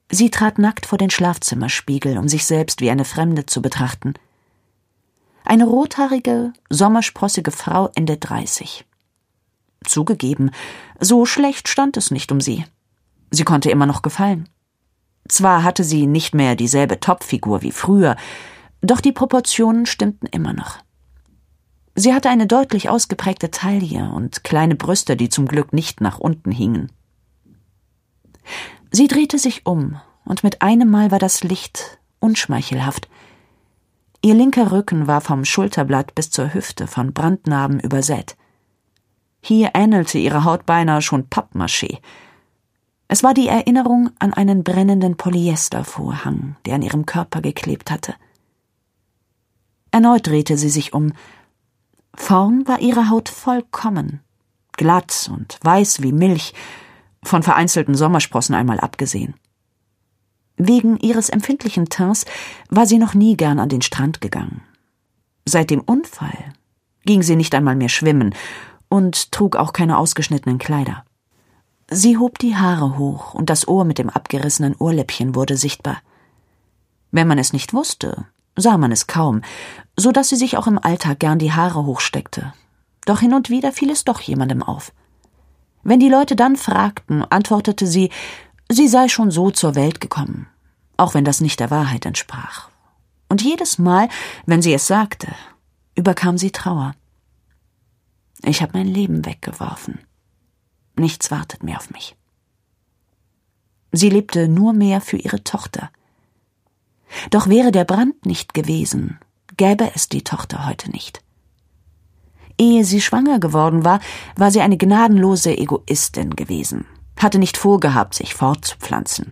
Sie trat nackt vor den Schlafzimmerspiegel, um sich selbst wie eine Fremde zu betrachten. Eine rothaarige, sommersprossige Frau Ende 30. Zugegeben, so schlecht stand es nicht um sie. Sie konnte immer noch gefallen. Zwar hatte sie nicht mehr dieselbe Topfigur wie früher, doch die Proportionen stimmten immer noch. Sie hatte eine deutlich ausgeprägte Taille und kleine Brüste, die zum Glück nicht nach unten hingen. Sie drehte sich um, und mit einem Mal war das Licht unschmeichelhaft. Ihr linker Rücken war vom Schulterblatt bis zur Hüfte von Brandnarben übersät. Hier ähnelte ihre Haut beinahe schon Pappmaché. Es war die Erinnerung an einen brennenden Polyestervorhang, der an ihrem Körper geklebt hatte. Erneut drehte sie sich um. Vorn war ihre Haut vollkommen, glatt und weiß wie Milch, von vereinzelten Sommersprossen einmal abgesehen. Wegen ihres empfindlichen Teints war sie noch nie gern an den Strand gegangen. Seit dem Unfall ging sie nicht einmal mehr schwimmen und trug auch keine ausgeschnittenen Kleider. Sie hob die Haare hoch und das Ohr mit dem abgerissenen Ohrläppchen wurde sichtbar. Wenn man es nicht wusste, sah man es kaum, so dass sie sich auch im Alltag gern die Haare hochsteckte. Doch hin und wieder fiel es doch jemandem auf. Wenn die Leute dann fragten, antwortete sie sei schon so zur Welt gekommen, auch wenn das nicht der Wahrheit entsprach. Und jedes Mal, wenn sie es sagte, überkam sie Trauer. Ich habe mein Leben weggeworfen. Nichts wartet mehr auf mich. Sie lebte nur mehr für ihre Tochter. Doch wäre der Brand nicht gewesen, gäbe es die Tochter heute nicht. Ehe sie schwanger geworden war, war sie eine gnadenlose Egoistin gewesen, hatte nicht vorgehabt, sich fortzupflanzen.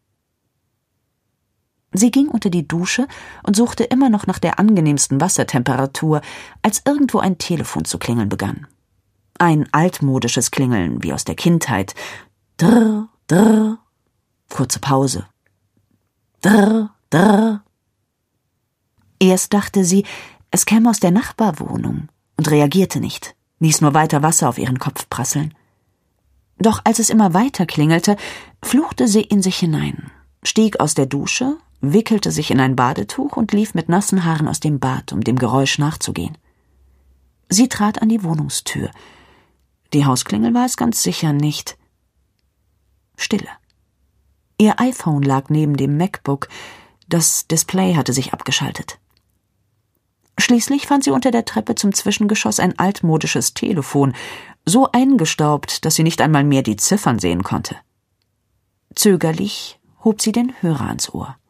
Sie ging unter die Dusche und suchte immer noch nach der angenehmsten Wassertemperatur, als irgendwo ein Telefon zu klingeln begann. Ein altmodisches Klingeln, wie aus der Kindheit. Drrr, drrr. Kurze Pause. Drrr, drrr. Erst dachte sie, es käme aus der Nachbarwohnung und reagierte nicht, ließ nur weiter Wasser auf ihren Kopf prasseln. Doch als es immer weiter klingelte, fluchte sie in sich hinein, stieg aus der Dusche, wickelte sich in ein Badetuch und lief mit nassen Haaren aus dem Bad, um dem Geräusch nachzugehen. Sie trat an die Wohnungstür. Die Hausklingel war es ganz sicher nicht. Stille. Ihr iPhone lag neben dem MacBook, das Display hatte sich abgeschaltet. Schließlich fand sie unter der Treppe zum Zwischengeschoss ein altmodisches Telefon, so eingestaubt, dass sie nicht einmal mehr die Ziffern sehen konnte. Zögerlich hob sie den Hörer ans Ohr.